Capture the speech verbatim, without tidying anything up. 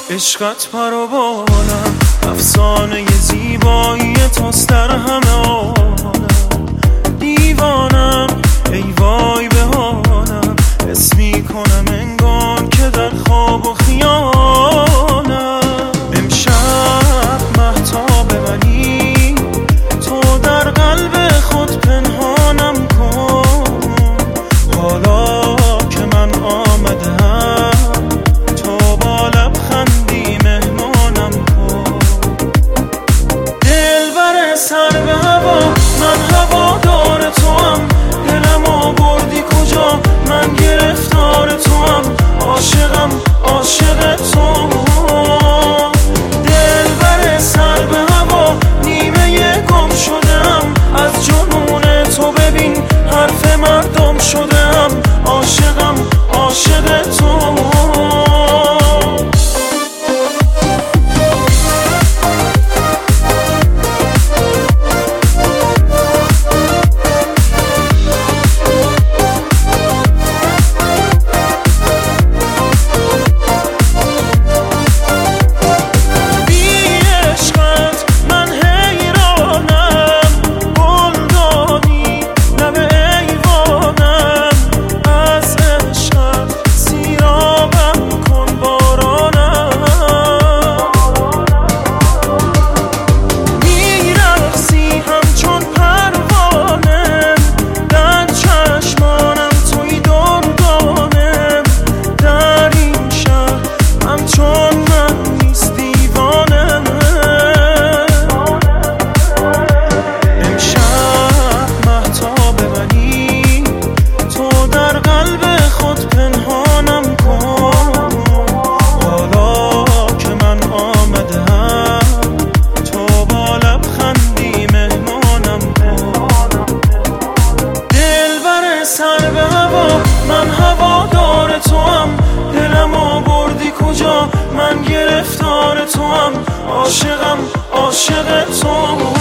عشقت پروانم، افسانه زیبایی توست در همه عالم. دیوانم ای وای به حالم، حس میکنم انگار که در خواب و خیالم. امشب مهتاب منی، تو در قلب خود پنهانم کن. حالا که من آمدم، تو با لبخندی مهمانم کن. دلبر سر به هوا، من هوادار توام. دلمو بردی کجا، من گرفتار توام. عاشقم عاشق تو. دلبر سر به هوا، نیمه گم شدم از جنون تو. ببین حرف مردم شدم، عاشقم عاشق تو. سر به هوا، من هوادار توام. دلمو بردی کجا، من گرفتار توام. عاشقم عاشق تو.